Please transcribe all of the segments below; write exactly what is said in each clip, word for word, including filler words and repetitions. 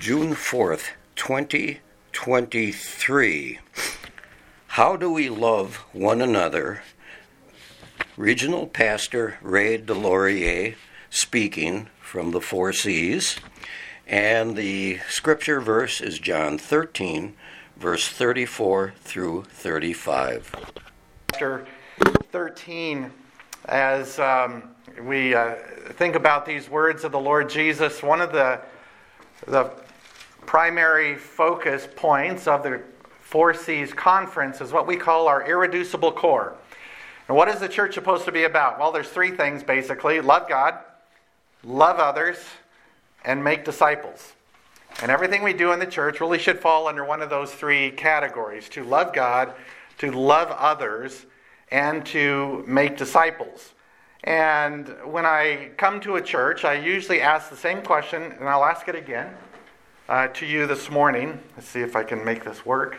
June fourth, twenty twenty-three. How do we love one another? Regional Pastor Ray Delorier speaking from the Four Seas. And the scripture verse is John thirteen, verse thirty-four through thirty-five. Chapter thirteen, as um, we uh, think about these words of the Lord Jesus, one of the the primary focus points of the Four Seas Conference is what we call our irreducible core. And what is the church supposed to be about? Well, there's three things basically: love God, love others, and make disciples. And everything we do in the church really should fall under one of those three categories: to love God, to love others, and to make disciples. And when I come to a church, I usually ask the same question, and I'll ask it again uh, to you this morning. Let's see if I can make this work.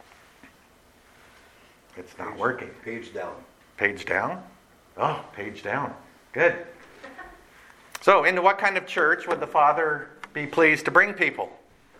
It's not Page, working. Page down. Page down? Oh, page down. Good. So, into what kind of church would the Father be pleased to bring people?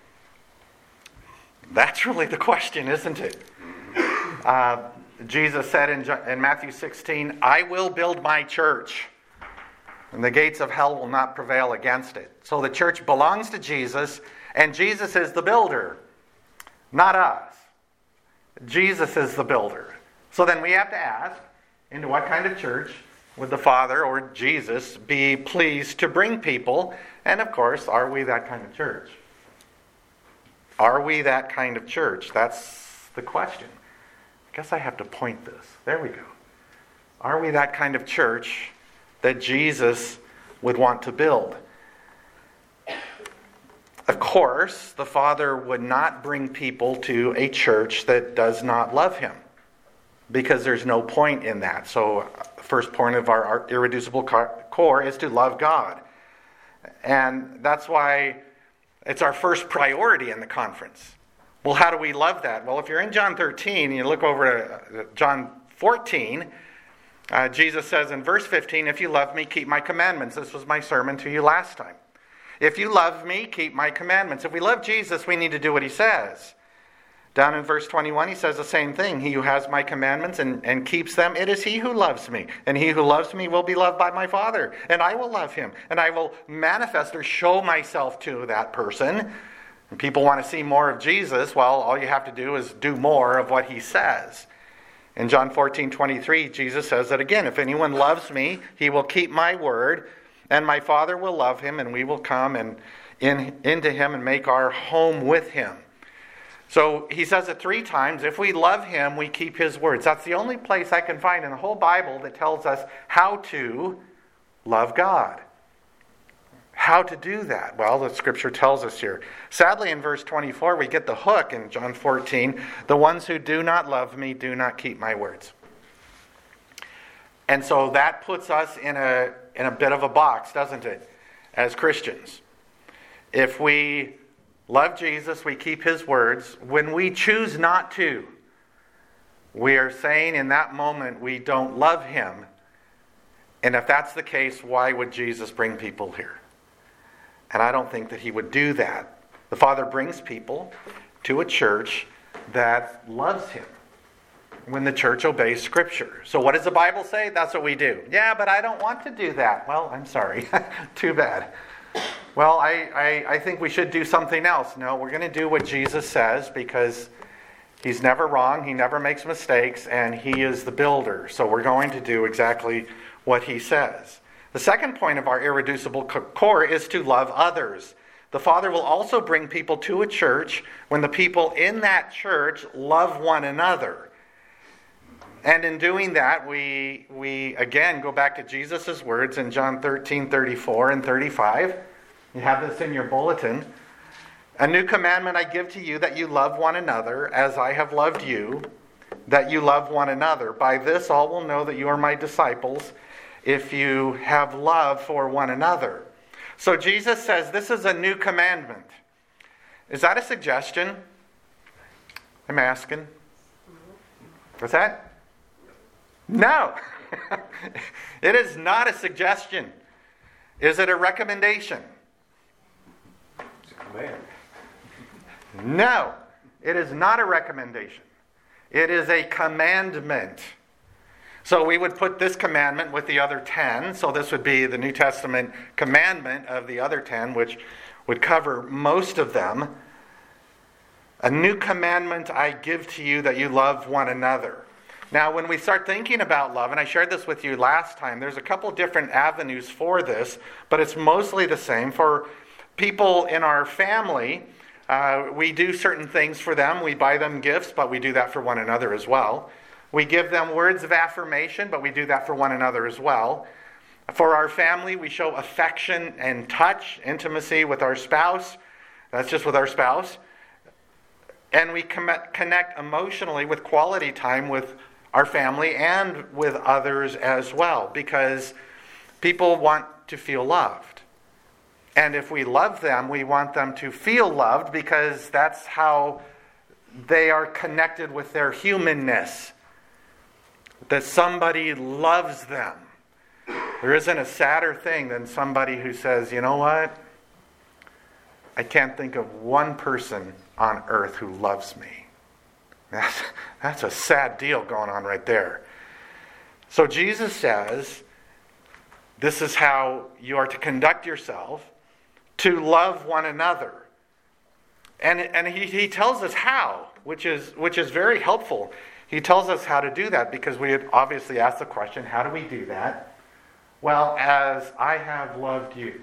That's really the question, isn't it? Uh, Jesus said in, in Matthew sixteen, "I will build my church, and the gates of hell will not prevail against it." So the church belongs to Jesus, and Jesus is the builder, not us. Jesus is the builder. So then we have to ask, into what kind of church would the Father or Jesus be pleased to bring people? And of course, are we that kind of church? Are we that kind of church? That's the question. I guess I have to point this. There we go. Are we that kind of church that Jesus would want to build? Of course, the Father would not bring people to a church that does not love Him, because there's no point in that. So the first point of our, our irreducible core is to love God. And that's why it's our first priority in the conference. Well, how do we love that? Well, if you're in John thirteen, and you look over to John fourteen, uh, Jesus says in verse fifteen, "If you love me, keep my commandments." This was my sermon to you last time. If you love me, keep my commandments. If we love Jesus, we need to do what He says. Down in verse twenty-one, He says the same thing. "He who has my commandments and, and keeps them, it is he who loves me. And he who loves me will be loved by my Father. And I will love him. And I will manifest or show myself to that person." And people want to see more of Jesus. Well, all you have to do is do more of what He says. In John fourteen twenty-three, Jesus says that again, "If anyone loves me, he will keep my word, and my Father will love him, and we will come and in, into him and make our home with him." So He says it three times. If we love Him, we keep His words. That's the only place I can find in the whole Bible that tells us how to love God. How to do that? Well, the Scripture tells us here. Sadly, in verse twenty-four, we get the hook in John fourteen. "The ones who do not love me do not keep my words." And so that puts us in a in a bit of a box, doesn't it, as Christians? If we love Jesus, we keep His words. When we choose not to, we are saying in that moment we don't love Him. And if that's the case, why would Jesus bring people here? And I don't think that He would do that. The Father brings people to a church that loves Him when the church obeys Scripture. So what does the Bible say? That's what we do. Yeah, but I don't want to do that. Well, I'm sorry. Too bad. Well, I, I, I think we should do something else. No, we're going to do what Jesus says, because He's never wrong, He never makes mistakes, and He is the builder. So we're going to do exactly what He says. The second point of our irreducible core is to love others. The Father will also bring people to a church when the people in that church love one another. And in doing that, we, we again go back to Jesus' words in John thirteen, thirty-four and thirty-five. You have this in your bulletin. "A new commandment I give to you, that you love one another as I have loved you, that you love one another. By this all will know that you are my disciples, if you have love for one another." So Jesus says this is a new commandment. Is that a suggestion? I'm asking. What's that? No. It is not a suggestion. Is it a recommendation? It's a command. No, it is not a recommendation. It is a commandment. So we would put this commandment with the other ten. So this would be the New Testament commandment of the other ten, which would cover most of them. A new commandment I give to you, that you love one another. Now, when we start thinking about love, and I shared this with you last time, there's a couple different avenues for this, but it's mostly the same. For people in our family, uh, we do certain things for them. We buy them gifts, but we do that for one another as well. We give them words of affirmation, but we do that for one another as well. For our family, we show affection and touch, intimacy with our spouse. That's just with our spouse. And we connect emotionally with quality time with our family and with others as well, because people want to feel loved. And if we love them, we want them to feel loved, because that's how they are connected with their humanness. That somebody loves them. There isn't a sadder thing than somebody who says, you know what? I can't think of one person on earth who loves me. That's, that's a sad deal going on right there. So Jesus says, this is how you are to conduct yourself, to love one another. And, and he, he tells us how, which is, which is very helpful. He tells us how to do that, because we had obviously asked the question, how do we do that? Well, as I have loved you.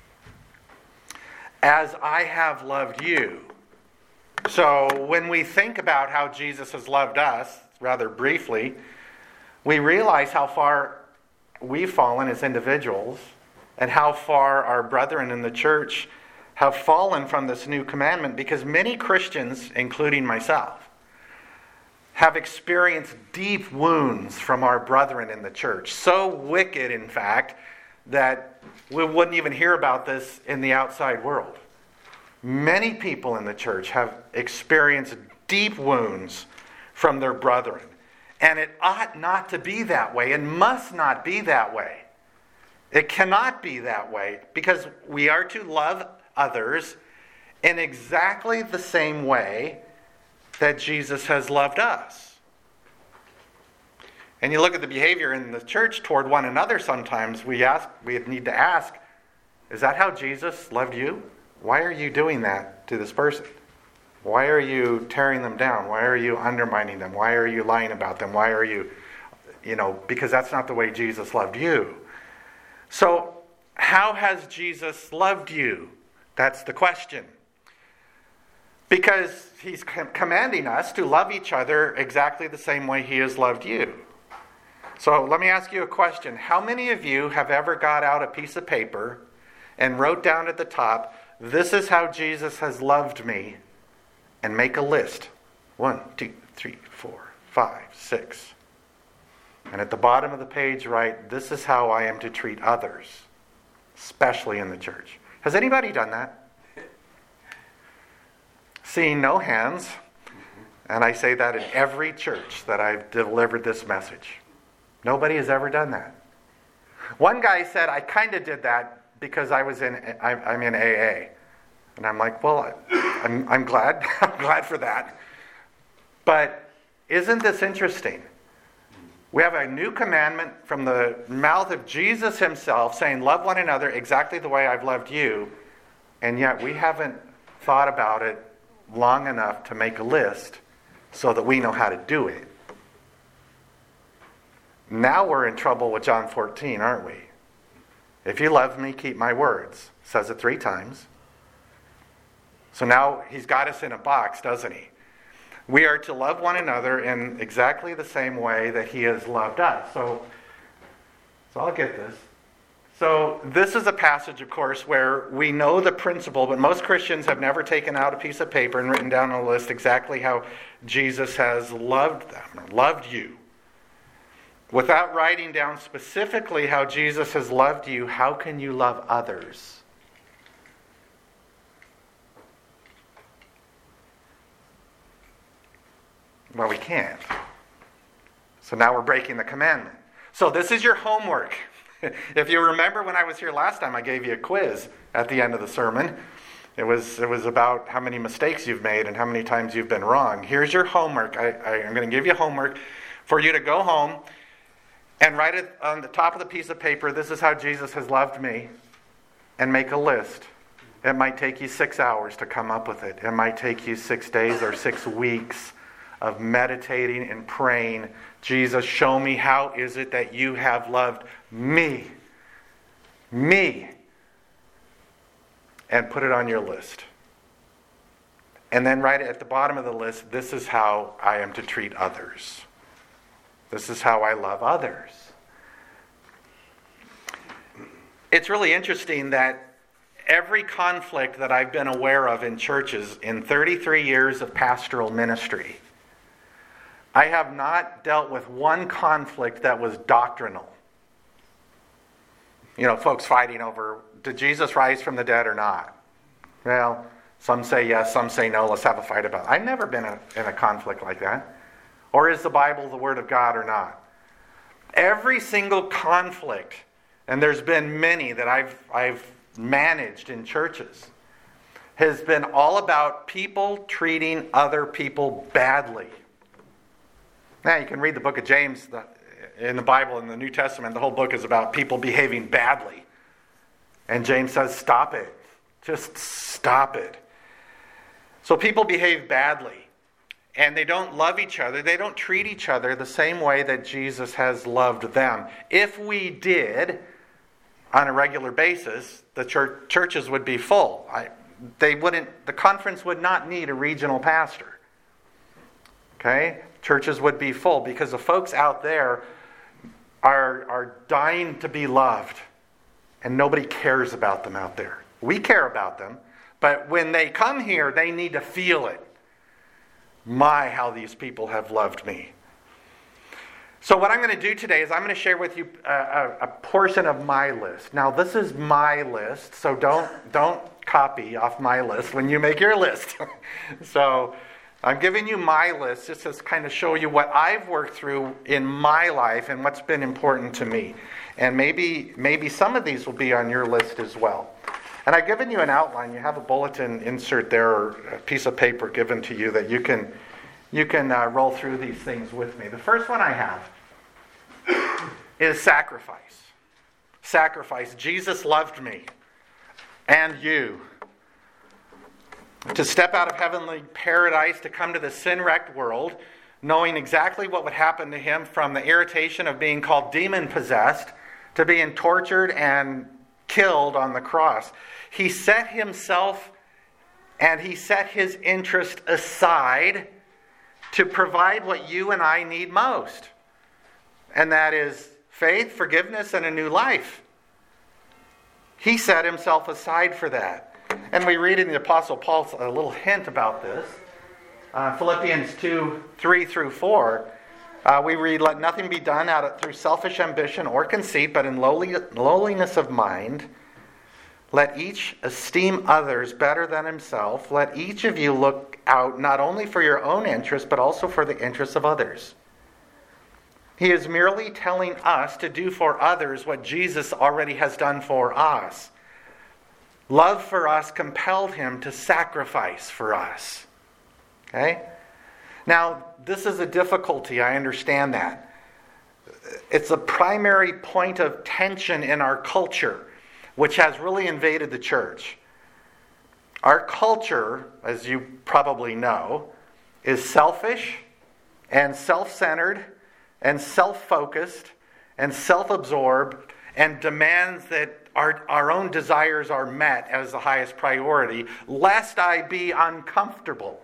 As I have loved you. So when we think about how Jesus has loved us, rather briefly, we realize how far we've fallen as individuals, and how far our brethren in the church have fallen from this new commandment, because many Christians, including myself, have experienced deep wounds from our brethren in the church. So wicked, in fact, that we wouldn't even hear about this in the outside world. Many people in the church have experienced deep wounds from their brethren. And it ought not to be that way, and must not be that way. It cannot be that way, because we are to love others in exactly the same way that Jesus has loved us. And you look at the behavior in the church toward one another sometimes, we ask, we need to ask, is that how Jesus loved you? Why are you doing that to this person? Why are you tearing them down? Why are you undermining them? Why are you lying about them? Why are you, you know, because that's not the way Jesus loved you. So, how has Jesus loved you? That's the question. Because he's commanding us to love each other exactly the same way he has loved you. So let me ask you a question. How many of you have ever got out a piece of paper and wrote down at the top, this is how Jesus has loved me, and make a list? One, two, three, four, five, six. And at the bottom of the page write, this is how I am to treat others, especially in the church. Has anybody done that? Seeing no hands, and I say that in every church that I've delivered this message. Nobody has ever done that. One guy said, I kind of did that because I was in, I'm in A A. And I'm like, well, I'm, I'm glad. I'm glad for that. But isn't this interesting? We have a new commandment from the mouth of Jesus himself saying, love one another exactly the way I've loved you. And yet we haven't thought about it long enough to make a list so that we know how to do it. Now we're in trouble with John fourteen, aren't we? If you love me, keep my words. Says it three times. So now he's got us in a box, doesn't he? We are to love one another in exactly the same way that he has loved us. So, so I'll get this. So this is a passage, of course, where we know the principle, but most Christians have never taken out a piece of paper and written down on a list exactly how Jesus has loved them, or loved you. Without writing down specifically how Jesus has loved you, how can you love others? Well, we can't. So now we're breaking the commandment. So this is your homework. If you remember when I was here last time, I gave you a quiz at the end of the sermon. It was, it was about how many mistakes you've made and how many times you've been wrong. Here's your homework. I, I, I'm going to give you homework for you to go home and write it on the top of the piece of paper, this is how Jesus has loved me, and make a list. It might take you six hours to come up with it. It might take you six days or six weeks of meditating and praying. Jesus, show me how is it that you have loved me. Me. And put it on your list. And then write at the bottom of the list, this is how I am to treat others. This is how I love others. It's really interesting that every conflict that I've been aware of in churches in thirty-three years of pastoral ministry, I have not dealt with one conflict that was doctrinal. You know, folks fighting over, did Jesus rise from the dead or not? Well, some say yes, some say no, let's have a fight about it. I've never been in a, in a conflict like that. Or is the Bible the Word of God or not? Every single conflict, and there's been many that I've, I've managed in churches, has been all about people treating other people badly. Now, you can read the book of James in the Bible, in the New Testament. The whole book is about people behaving badly. And James says, stop it. Just stop it. So people behave badly. And they don't love each other. They don't treat each other the same way that Jesus has loved them. If we did, on a regular basis, the church, churches would be full. I, they wouldn't. The conference would not need a regional pastor. Okay? Churches would be full because the folks out there are, are dying to be loved. And nobody cares about them out there. We care about them. But when they come here, they need to feel it. My, how these people have loved me. So what I'm going to do today is I'm going to share with you a, a, a portion of my list. Now, this is my list, so don't don't copy off my list when you make your list. So I'm giving you my list just to kind of show you what I've worked through in my life and what's been important to me. And maybe maybe some of these will be on your list as well. And I've given you an outline. You have a bulletin insert there, or a piece of paper given to you that you can you can uh, roll through these things with me. The first one I have is sacrifice. Sacrifice. Jesus loved me and you. To step out of heavenly paradise, to come to the sin-wrecked world, knowing exactly what would happen to him, from the irritation of being called demon-possessed to being tortured and killed on the cross. He set himself and he set his interest aside to provide what you and I need most. And that is faith, forgiveness, and a new life. He set himself aside for that. And we read in the Apostle Paul a little hint about this. Uh, Philippians two, three through four. Uh, we read, let nothing be done out of, through selfish ambition or conceit, but in lowly, lowliness of mind. Let each esteem others better than himself. Let each of you look out not only for your own interest, but also for the interests of others. He is merely telling us to do for others what Jesus already has done for us. Love for us compelled him to sacrifice for us. Okay? Now, this is a difficulty. I understand that. It's a primary point of tension in our culture, which has really invaded the church. Our culture, as you probably know, is selfish and self-centered and self-focused and self-absorbed and demands that our, our own desires are met as the highest priority, lest I be uncomfortable.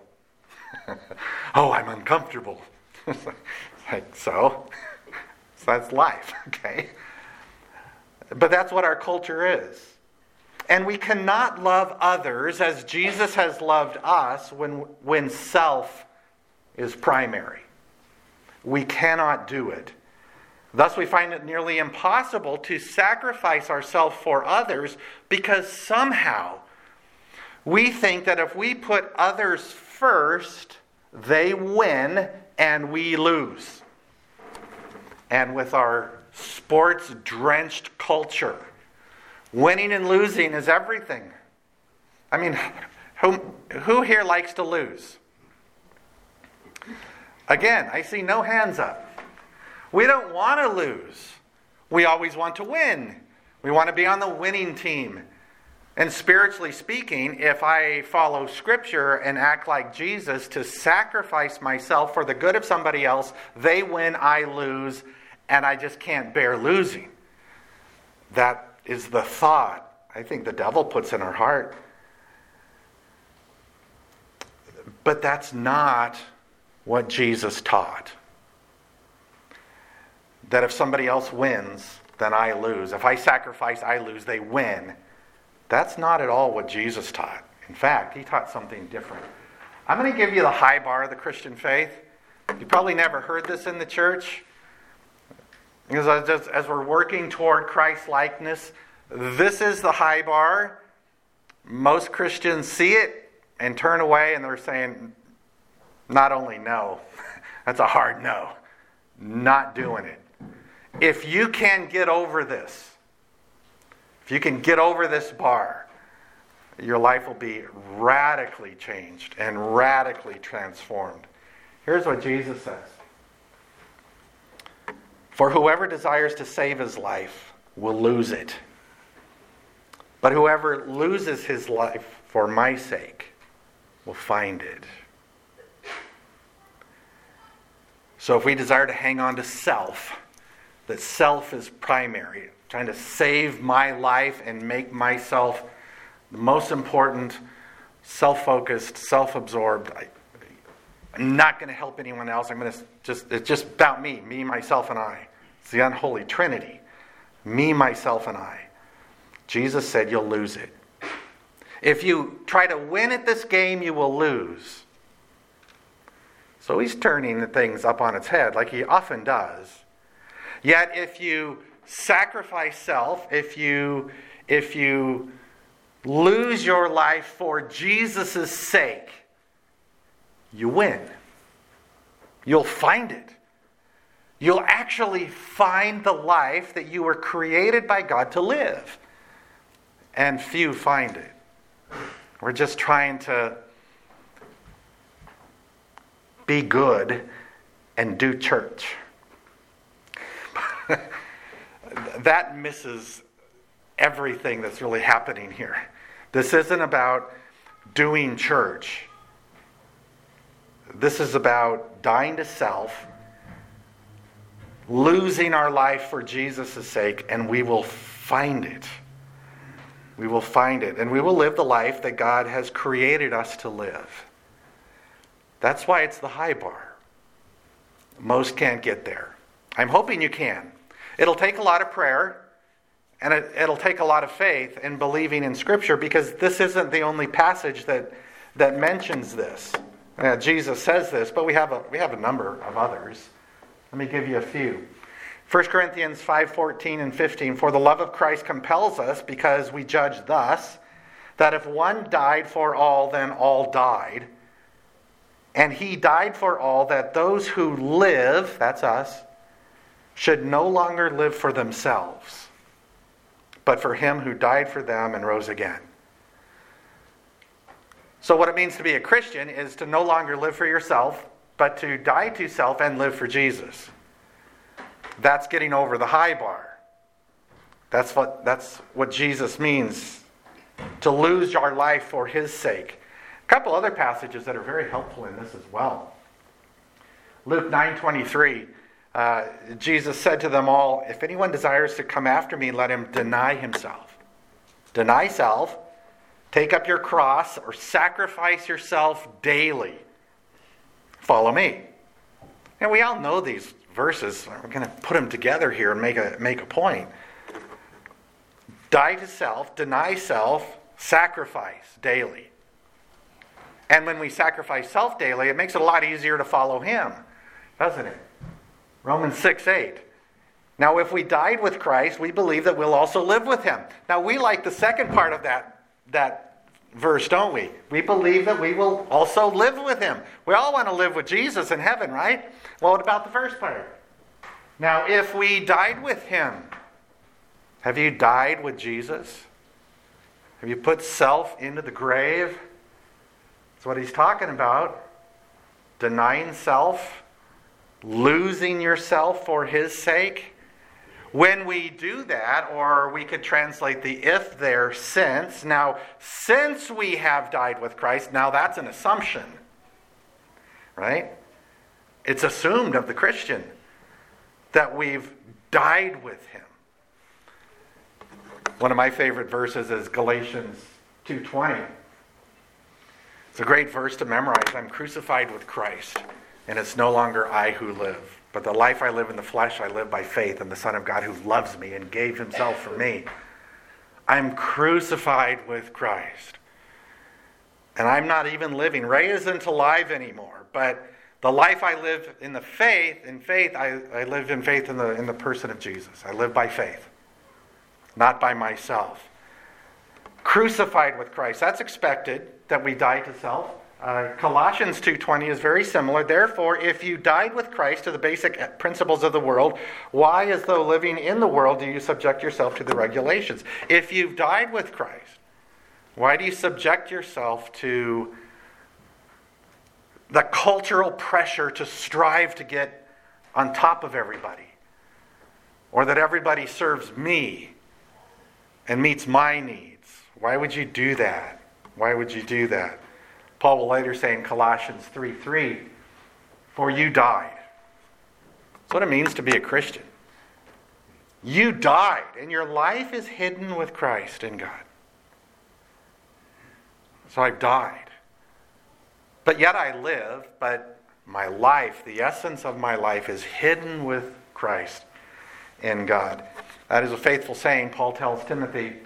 Oh, I'm uncomfortable. Like, so? So that's life, okay? But that's what our culture is. And we cannot love others as Jesus has loved us when, when self is primary. We cannot do it. Thus we find it nearly impossible to sacrifice ourselves for others, because somehow we think that if we put others first, they win and we lose. And with our sports-drenched culture, winning and losing is everything. I mean, who, who here likes to lose? Again, I see no hands up. We don't want to lose. We always want to win. We want to be on the winning team. And spiritually speaking, if I follow Scripture and act like Jesus to sacrifice myself for the good of somebody else, they win, I lose, and I just can't bear losing. That is the thought I think the devil puts in our heart. But that's not what Jesus taught. That if somebody else wins, then I lose. If I sacrifice, I lose, they win. That's not at all what Jesus taught. In fact, he taught something different. I'm going to give you the high bar of the Christian faith. You probably never heard this in the church. Because as, as we're working toward Christ-likeness, this is the high bar. Most Christians see it and turn away, and they're saying, not only no, that's a hard no, not doing it. If you can get over this, if you can get over this bar, your life will be radically changed and radically transformed. Here's what Jesus says. For whoever desires to save his life will lose it. But whoever loses his life for my sake will find it. So if we desire to hang on to self, that self is primary, trying to save my life and make myself the most important, self-focused, self-absorbed. I, I'm not going to help anyone else. I'm going to just, it's just about me, me, myself, and I. It's the unholy trinity. Me, myself, and I. Jesus said you'll lose it. If you try to win at this game, you will lose. So he's turning the things up on its head like he often does. Yet if you sacrifice self, if you if you lose your life for Jesus' sake, you win. You'll find it. You'll actually find the life that you were created by God to live. And few find it. We're just trying to be good and do church. That misses everything that's really happening here. This isn't about doing church. This is about dying to self, losing our life for Jesus' sake, and we will find it. We will find it, and we will live the life that God has created us to live. That's why it's the high bar. Most can't get there. I'm hoping you can. It'll take a lot of prayer, and it, it'll take a lot of faith in believing in Scripture, because this isn't the only passage that, that mentions this. Uh, Jesus says this, but we have a we have a number of others. Let me give you a few. First Corinthians five fourteen and fifteen. For the love of Christ compels us, because we judge thus, that if one died for all, then all died. And he died for all, that those who live, that's us, should no longer live for themselves, but for him who died for them and rose again. So what it means to be a Christian is to no longer live for yourself, but to die to self and live for Jesus. That's getting over the high bar. That's what, that's what Jesus means, to lose our life for his sake. A couple other passages that are very helpful in this as well. Luke nine twenty-three, uh, Jesus said to them all, if anyone desires to come after me, let him deny himself. Deny self, take up your cross, or sacrifice yourself daily. Follow me. And we all know these verses. We're going to put them together here and make a, make a point. Die to self, deny self, sacrifice daily. And when we sacrifice self daily, it makes it a lot easier to follow him, doesn't it? Romans six eight. Now if we died with Christ, we believe that we'll also live with him. Now we like the second part of that, that verse, don't we? We believe that we will also live with him. We all want to live with Jesus in heaven, right? Well, what about the first part? Now if we died with him, have you died with Jesus? Have you put self into the grave? That's what he's talking about. Denying self, losing yourself for his sake. When we do that, or we could translate the if there, since. Now, since we have died with Christ, now that's an assumption. Right? It's assumed of the Christian that we've died with him. One of my favorite verses is Galatians two twenty. It's a great verse to memorize. I'm crucified with Christ, and it's no longer I who live, but the life I live in the flesh, I live by faith in the Son of God who loves me and gave himself for me. I'm crucified with Christ. And I'm not even living. Ray isn't alive anymore, but the life I live in the faith, in faith, I, I live in faith in the, in the person of Jesus. I live by faith, not by myself. Crucified with Christ. That's expected, that we die to self. Uh, Colossians two twenty is very similar. Therefore, if you died with Christ to the basic principles of the world, why, as though living in the world, do you subject yourself to the regulations? If you've died with Christ, why do you subject yourself to the cultural pressure to strive to get on top of everybody? Or that everybody serves me and meets my needs? Why would you do that? Why would you do that? Paul will later say in Colossians three three, for you died. That's what it means to be a Christian. You died, and your life is hidden with Christ in God. So I've died. But yet I live, but my life, the essence of my life, is hidden with Christ in God. That is a faithful saying. Paul tells Timothy,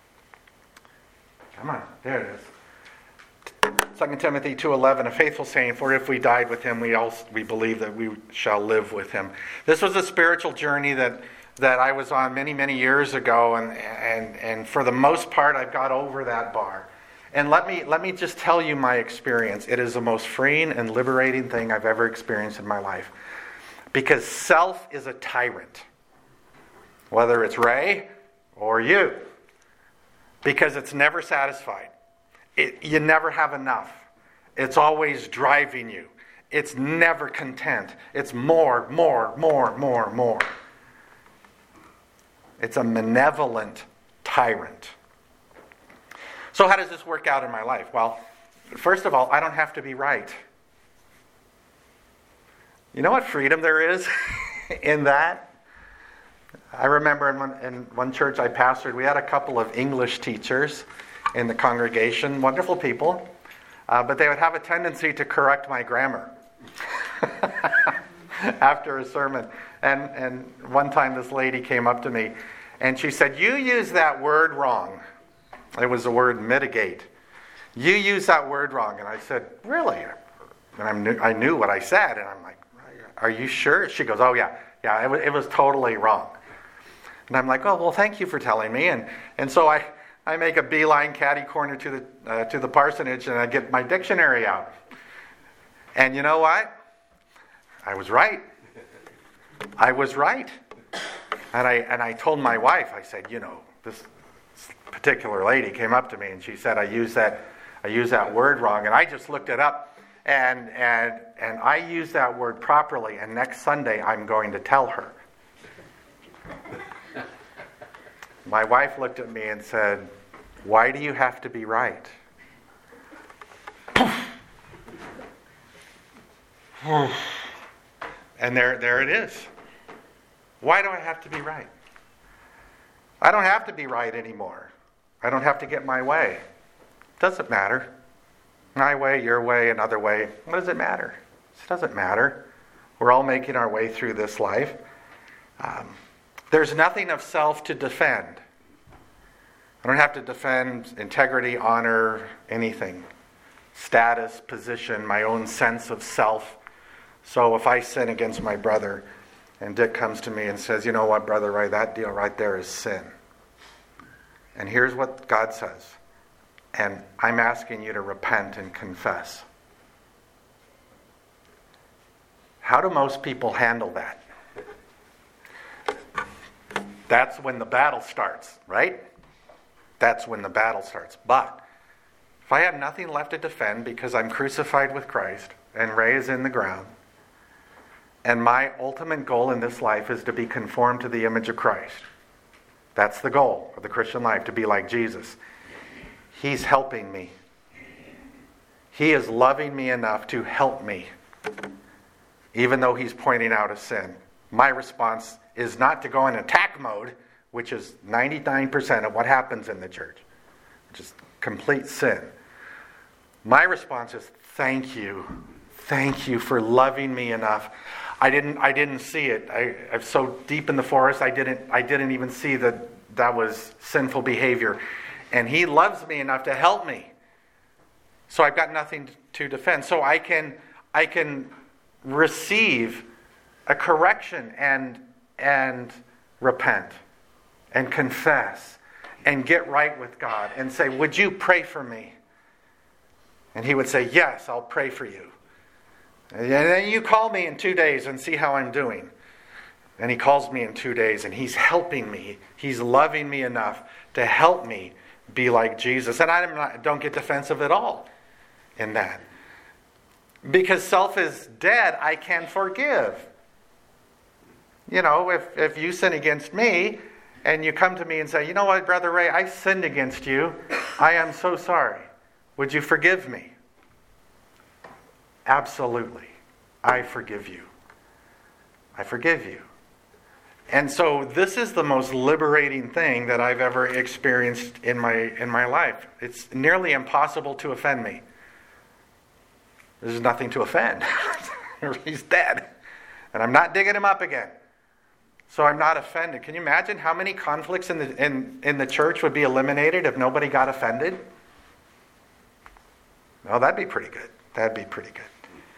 come on, there it is. Second Timothy two eleven, a faithful saying, for if we died with him, we also we believe that we shall live with him. This was a spiritual journey that, that I was on many, many years ago, and, and, and for the most part, I've got over that bar. And let me let me just tell you my experience. It is the most freeing and liberating thing I've ever experienced in my life. Because self is a tyrant. Whether it's Ray or you. Because it's never satisfied. It, you never have enough. It's always driving you. It's never content. It's more, more, more, more, more. It's a malevolent tyrant. So how does this work out in my life? Well, first of all, I don't have to be right. You know what freedom there is in that? I remember in one, in one church I pastored, we had a couple of English teachers in the congregation, wonderful people, uh, but they would have a tendency to correct my grammar after a sermon. And, and one time this lady came up to me and she said, you use that word wrong. It was the word mitigate. You use that word wrong. And I said, really? And I knew, I knew what I said. And I'm like, are you sure? She goes, oh yeah, yeah, it was, it was totally wrong. And I'm like, oh, well, thank you for telling me. And and so I, I make a beeline catty corner to the uh, to the parsonage, and I get my dictionary out. And you know what? I was right. I was right. And I and I told my wife, I said, you know, this particular lady came up to me and she said, I used that I used that word wrong. And I just looked it up, and and and I used that word properly. And next Sunday, I'm going to tell her. My wife looked at me and said, why do you have to be right? And there, there it is. Why do I have to be right? I don't have to be right anymore. I don't have to get my way. It doesn't matter. My way, your way, another way. What does it matter? It doesn't matter. We're all making our way through this life. Um, there's nothing of self to defend. I don't have to defend integrity, honor, anything. Status, position, my own sense of self. So if I sin against my brother, and Dick comes to me and says, you know what, brother, right, that deal right there is sin. And here's what God says. And I'm asking you to repent and confess. How do most people handle that? That's when the battle starts, right? That's when the battle starts. But if I have nothing left to defend because I'm crucified with Christ and Ray is in the ground, and my ultimate goal in this life is to be conformed to the image of Christ. That's the goal of the Christian life, to be like Jesus. He's helping me. He is loving me enough to help me, even though he's pointing out a sin. My response is not to go in attack mode, which is ninety-nine percent of what happens in the church, which is complete sin. My response is, thank you. Thank you for loving me enough. I didn't I didn't see it. I, I'm so deep in the forest, I didn't I didn't even see that that was sinful behavior. And he loves me enough to help me. So I've got nothing to defend. So I can I can receive a correction and and repent and confess and get right with God and say, would you pray for me? And he would say, yes, I'll pray for you. And then you call me in two days and see how I'm doing. And he calls me in two days and he's helping me. He's loving me enough to help me be like Jesus. And I don't get defensive at all in that. Because self is dead, I can forgive. You know, if, if you sin against me and you come to me and say, you know what, Brother Ray, I sinned against you. I am so sorry. Would you forgive me? Absolutely. I forgive you. I forgive you. And so this is the most liberating thing that I've ever experienced in my in my life. It's nearly impossible to offend me. There's nothing to offend. He's dead. And I'm not digging him up again. So I'm not offended. Can you imagine how many conflicts in the in, in the church would be eliminated if nobody got offended? No, that'd be pretty good. That'd be pretty good.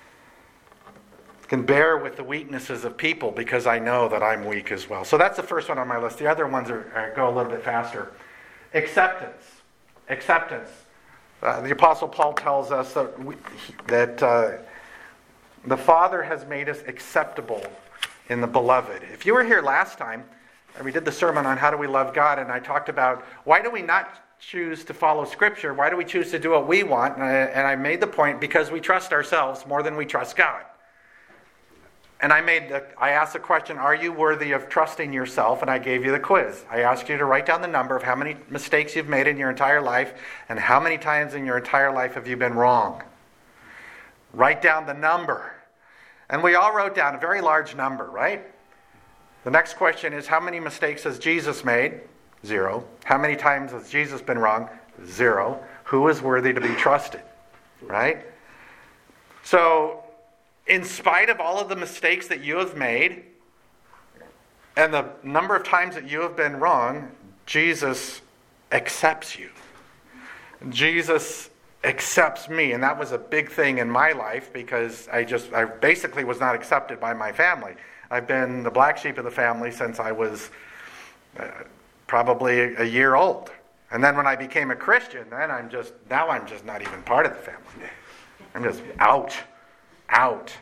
I can bear with the weaknesses of people because I know that I'm weak as well. So that's the first one on my list. The other ones are, are go a little bit faster. Acceptance. Acceptance. Uh, the Apostle Paul tells us that, we, that uh, the Father has made us acceptable in the Beloved. If you were here last time, and we did the sermon on how do we love God, and I talked about why do we not choose to follow Scripture? Why do we choose to do what we want? And I, and I made the point because we trust ourselves more than we trust God. And I made the, I asked the question, are you worthy of trusting yourself? And I gave you the quiz. I asked you to write down the number of how many mistakes you've made in your entire life and how many times in your entire life have you been wrong. Write down the number. And we all wrote down a very large number, right? The next question is, how many mistakes has Jesus made? Zero. How many times has Jesus been wrong? Zero. Who is worthy to be trusted? Right? So, in spite of all of the mistakes that you have made and the number of times that you have been wrong, Jesus accepts you. Jesus accepts me. And that was a big thing in my life because I just, I basically was not accepted by my family. I've been the black sheep of the family since I was uh, probably a, a year old. And then when I became a Christian, then I'm just, now I'm just not even part of the family. I'm just out. Out.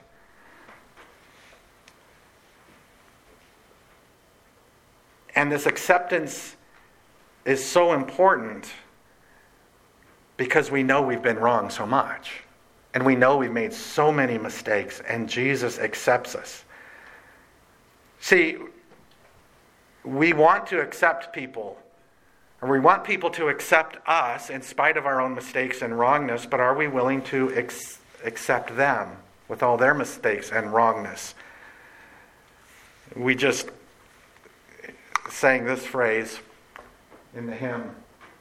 And this acceptance is so important because we know we've been wrong so much. And we know we've made so many mistakes, and Jesus accepts us. See, we want to accept people, or we want people to accept us in spite of our own mistakes and wrongness, but are we willing to ex- accept them with all their mistakes and wrongness? We just sang this phrase in the hymn.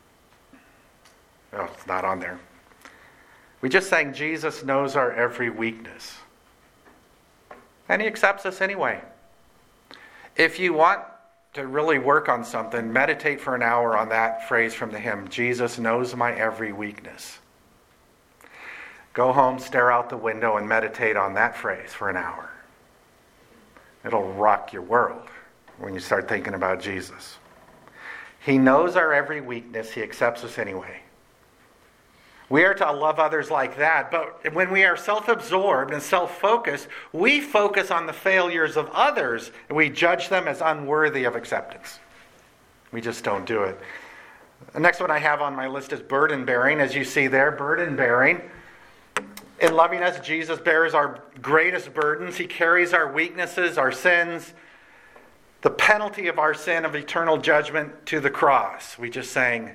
Oh, it's not on there. We just sang, Jesus knows our every weakness. And he accepts us anyway. If you want to really work on something, meditate for an hour on that phrase from the hymn, Jesus knows my every weakness. Go home, stare out the window, and meditate on that phrase for an hour. It'll rock your world when you start thinking about Jesus. He knows our every weakness. He accepts us anyway. We are to love others like that, but when we are self-absorbed and self-focused, we focus on the failures of others, and we judge them as unworthy of acceptance. We just don't do it. The next one I have on my list is burden bearing. As you see there, burden bearing. In loving us, Jesus bears our greatest burdens. He carries our weaknesses, our sins, the penalty of our sin of eternal judgment to the cross. We just sang,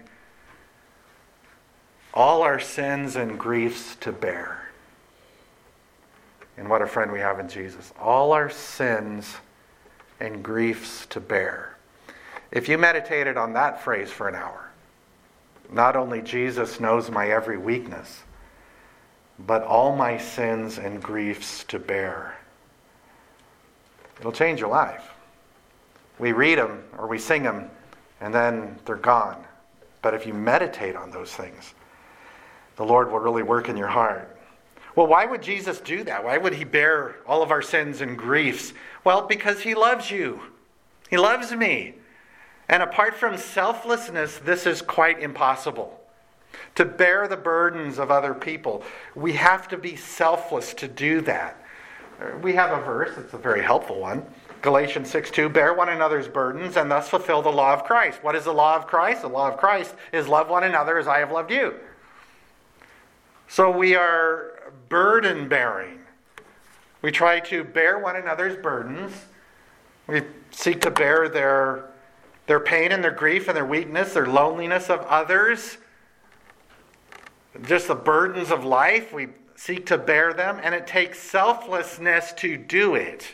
all our sins and griefs to bear. And what a friend we have in Jesus. All our sins and griefs to bear. If you meditated on that phrase for an hour, not only Jesus knows my every weakness, but all my sins and griefs to bear. It'll change your life. We read them or we sing them and then they're gone. But if you meditate on those things, the Lord will really work in your heart. Well, why would Jesus do that? Why would he bear all of our sins and griefs? Well, because he loves you. He loves me. And apart from selflessness, this is quite impossible. To bear the burdens of other people, we have to be selfless to do that. We have a verse, it's a very helpful one. Galatians six two, bear one another's burdens and thus fulfill the law of Christ. What is the law of Christ? The law of Christ is love one another as I have loved you. So we are burden bearing. We try to bear one another's burdens. We seek to bear their, their pain and their grief and their weakness, their loneliness of others. Just the burdens of life, we seek to bear them, and it takes selflessness to do it.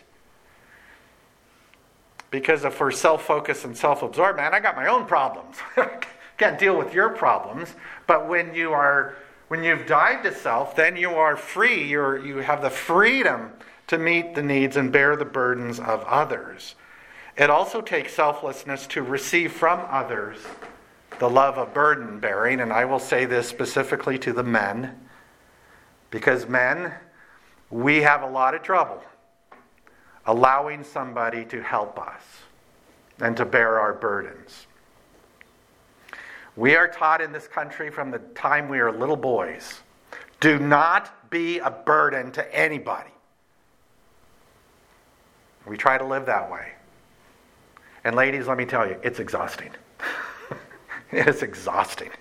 Because if we're self-focused and self-absorbed, man, I got my own problems. Can't deal with your problems. But when you are, when you've died to self, then you are free. You're, you have the freedom to meet the needs and bear the burdens of others. It also takes selflessness to receive from others the love of burden bearing, and I will say this specifically to the men, because men, we have a lot of trouble allowing somebody to help us and to bear our burdens. We are taught in this country from the time we are little boys, do not be a burden to anybody. We try to live that way. And ladies, let me tell you, it's exhausting. It is exhausting.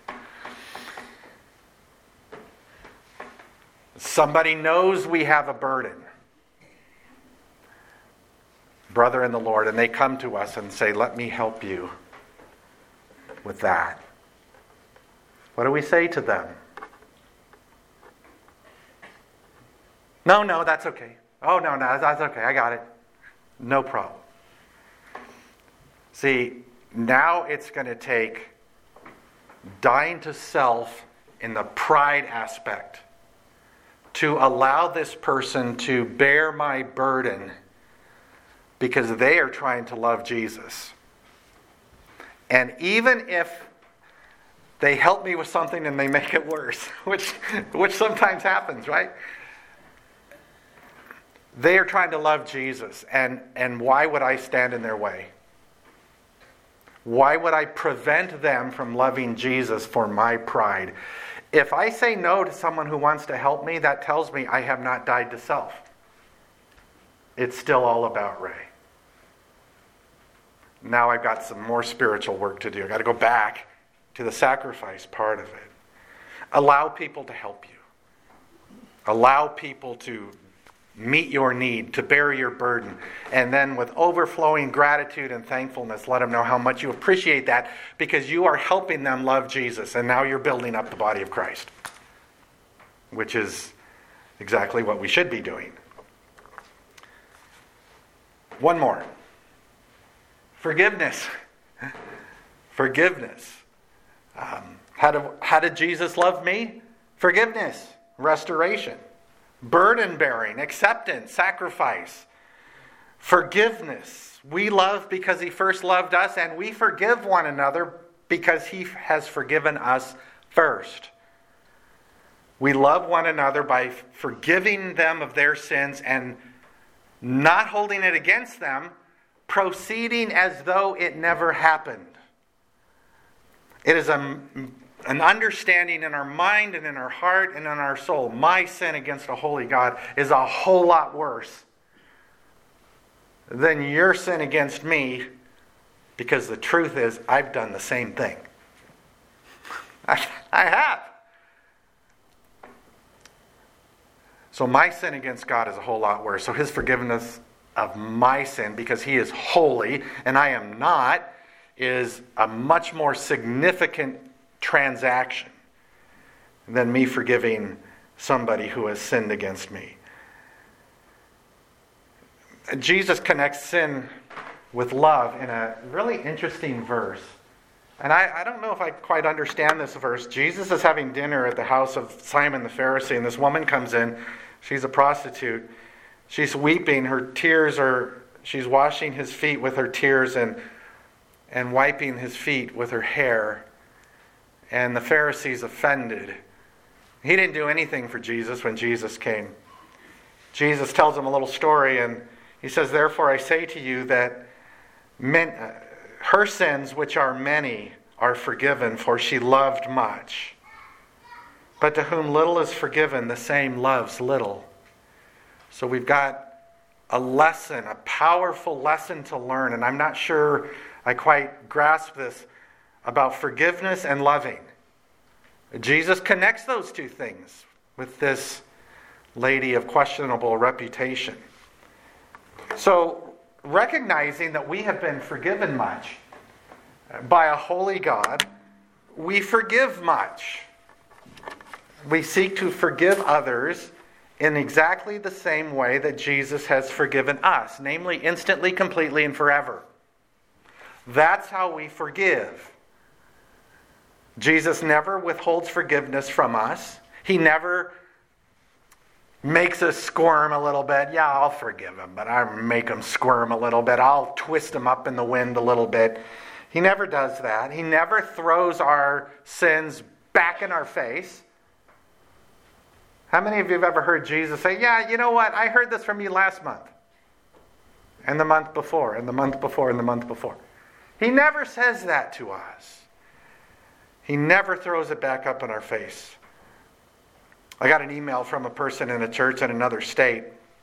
Somebody knows we have a burden, brother in the Lord, and they come to us and say, let me help you with that. What do we say to them? No, no, that's okay. Oh, no, no, that's okay. I got it. No problem. See, now it's going to take dying to self in the pride aspect to allow this person to bear my burden because they are trying to love Jesus. And even if they help me with something and they make it worse, which which sometimes happens, right? They are trying to love Jesus, and, and why would I stand in their way? Why would I prevent them from loving Jesus for my pride? If I say no to someone who wants to help me, that tells me I have not died to self. It's still all about Ray. Now I've got some more spiritual work to do. I've got to go back to the sacrifice part of it. Allow people to help you. Allow people to meet your need, to bear your burden. And then with overflowing gratitude and thankfulness, let them know how much you appreciate that because you are helping them love Jesus. And now you're building up the body of Christ, which is exactly what we should be doing. One more. Forgiveness. Forgiveness. Um, how, do, how did Jesus love me? Forgiveness. Restoration. Burden bearing, acceptance, sacrifice, forgiveness. We love because he first loved us, and we forgive one another because he has forgiven us first. We love one another by forgiving them of their sins and not holding it against them, proceeding as though it never happened. It is a An understanding in our mind and in our heart and in our soul. My sin against a holy God is a whole lot worse than your sin against me, because the truth is I've done the same thing. I, I have. So my sin against God is a whole lot worse. So his forgiveness of my sin, because he is holy and I am not, is a much more significant transaction than me forgiving somebody who has sinned against me. Jesus connects sin with love in a really interesting verse. And I, I don't know if I quite understand this verse. Jesus is having dinner at the house of Simon the Pharisee, and this woman comes in. She's a prostitute. She's weeping. Her tears are, she's washing his feet with her tears and, and wiping his feet with her hair. And the Pharisee's offended. He didn't do anything for Jesus when Jesus came. Jesus tells him a little story, and he says, therefore I say to you that men, uh, her sins, which are many, are forgiven, for she loved much. But to whom little is forgiven, the same loves little. So we've got a lesson, a powerful lesson to learn, and I'm not sure I quite grasp this about forgiveness and loving. Jesus connects those two things with this lady of questionable reputation. So, recognizing that we have been forgiven much by a holy God, we forgive much. We seek to forgive others in exactly the same way that Jesus has forgiven us, namely instantly, completely, and forever. That's how we forgive. Jesus never withholds forgiveness from us. He never makes us squirm a little bit. Yeah, I'll forgive him, but I'll make him squirm a little bit. I'll twist him up in the wind a little bit. He never does that. He never throws our sins back in our face. How many of you have ever heard Jesus say, yeah, you know what? I heard this from you last month. And the month before, and the month before, and the month before. He never says that to us. He never throws it back up in our face. I got an email from a person in a church in another state.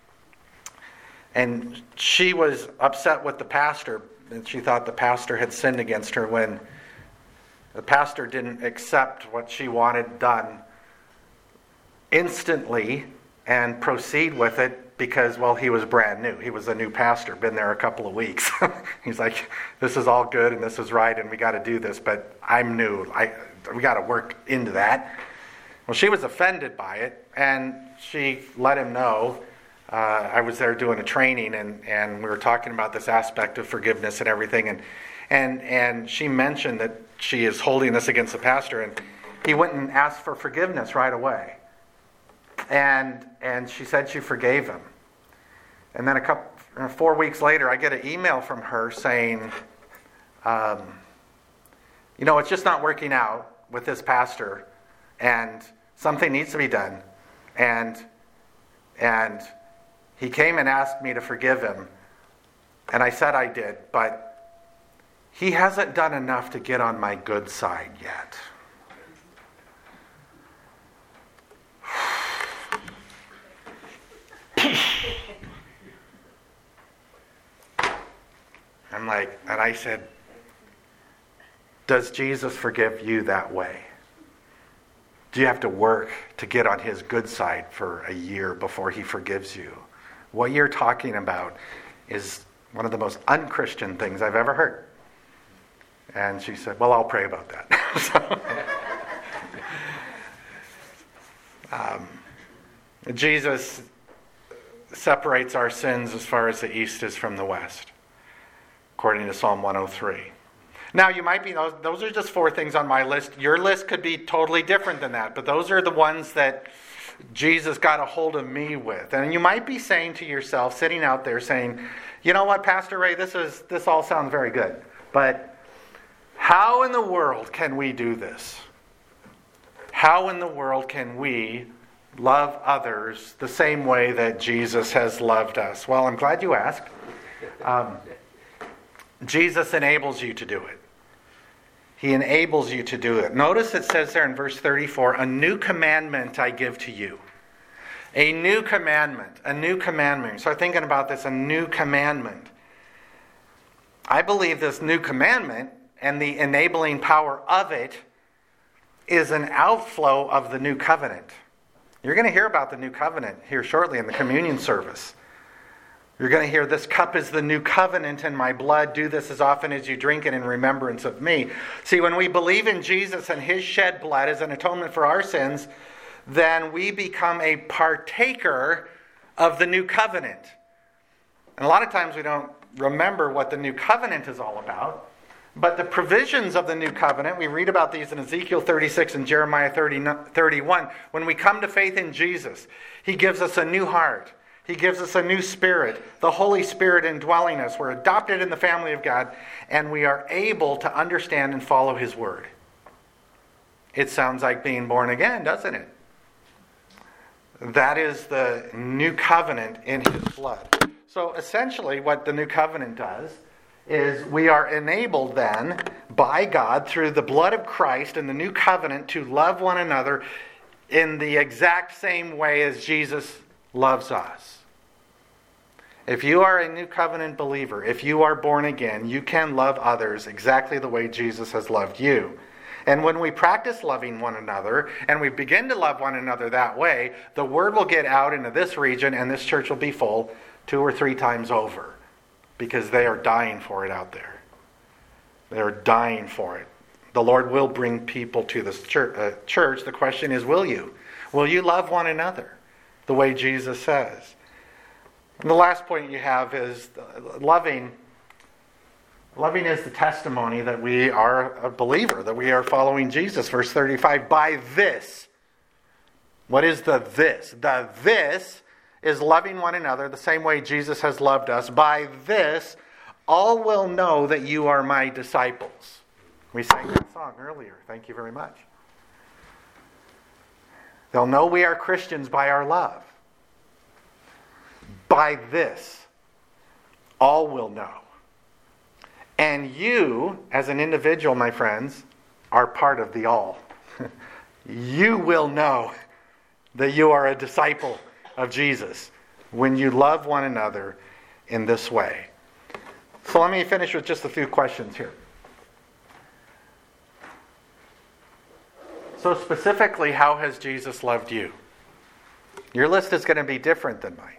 And she was upset with the pastor. And she thought the pastor had sinned against her when the pastor didn't accept what she wanted done instantly and proceed with it because, well, he was brand new. He was a new pastor, been there a couple of weeks. He's like, this is all good and this is right and we got to do this, but I'm new. I we got to work into that. Well, she was offended by it, and she let him know. Uh, I was there doing a training, and, and we were talking about this aspect of forgiveness and everything, and and and she mentioned that she is holding this against the pastor, and he went and asked for forgiveness right away. And and she said she forgave him. And then a couple, four weeks later, I get an email from her saying, um, you know, it's just not working out with this pastor, and something needs to be done. And and he came and asked me to forgive him. And I said I did, but he hasn't done enough to get on my good side yet. I'm like, and I said, does Jesus forgive you that way? Do you have to work to get on his good side for a year before he forgives you? What you're talking about is one of the most unchristian things I've ever heard. And she said, well, I'll pray about that. so, um, Jesus separates our sins as far as the east is from the west, according to Psalm one oh three. Now, you might be, those, those are just four things on my list. Your list could be totally different than that, but those are the ones that Jesus got a hold of me with. And you might be saying to yourself, sitting out there saying, you know what, Pastor Ray, this is this all sounds very good, but how in the world can we do this? How in the world can we love others the same way that Jesus has loved us? Well, I'm glad you asked. Um, Jesus enables you to do it. He enables you to do it. Notice it says there in verse thirty-four, a new commandment I give to you. A new commandment. A new commandment. Start thinking about this, a new commandment. I believe this new commandment and the enabling power of it is an outflow of the new covenant. You're going to hear about the new covenant here shortly in the communion service. You're going to hear, this cup is the new covenant in my blood. Do this as often as you drink it in remembrance of me. See, when we believe in Jesus and his shed blood as an atonement for our sins, then we become a partaker of the new covenant. And a lot of times we don't remember what the new covenant is all about. But the provisions of the new covenant, we read about these in Ezekiel thirty-six and Jeremiah thirty, thirty-one. When we come to faith in Jesus, he gives us a new heart. He gives us a new spirit, the Holy Spirit indwelling us. We're adopted in the family of God, and we are able to understand and follow his word. It sounds like being born again, doesn't it? That is the new covenant in his blood. So essentially what the new covenant does is we are enabled then by God through the blood of Christ and the new covenant to love one another in the exact same way as Jesus loves us. If you are a new covenant believer, if you are born again, you can love others exactly the way Jesus has loved you. And when we practice loving one another, and we begin to love one another that way, the word will get out into this region, and this church will be full two or three times over. Because they are dying for it out there. They are dying for it. The Lord will bring people to this church. Uh, church. The question is, will you? Will you love one another the way Jesus says? And the last point you have is loving. Loving is the testimony that we are a believer, that we are following Jesus. Verse thirty-five, by this. What is the this? The this is loving one another the same way Jesus has loved us. By this, all will know that you are my disciples. We sang that song earlier. Thank you very much. They'll know we are Christians by our love. By this, all will know. And you, as an individual, my friends, are part of the all. You will know that you are a disciple of Jesus when you love one another in this way. So let me finish with just a few questions here. So specifically, how has Jesus loved you? Your list is going to be different than mine.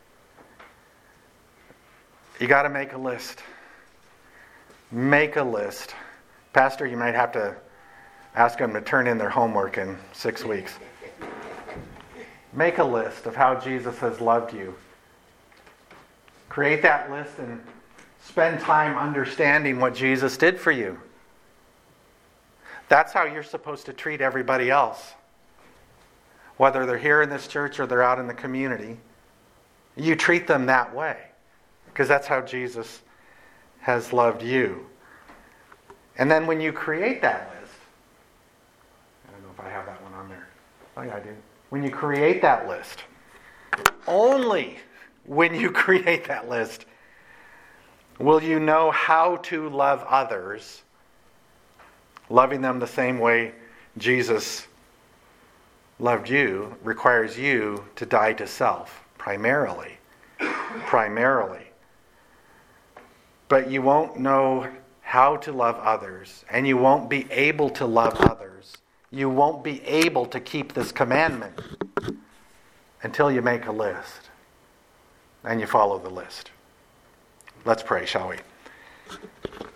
You got to make a list. Make a list. Pastor, you might have to ask them to turn in their homework in six weeks. Make a list of how Jesus has loved you. Create that list and spend time understanding what Jesus did for you. That's how you're supposed to treat everybody else. Whether they're here in this church or they're out in the community, you treat them that way. Because that's how Jesus has loved you. And then when you create that list, I don't know if I have that one on there. Oh yeah, I do. When you create that list, only when you create that list will you know how to love others, loving them the same way Jesus loved you requires you to die to self, primarily. Primarily. But you won't know how to love others, and you won't be able to love others. You won't be able to keep this commandment until you make a list and you follow the list. Let's pray, shall we?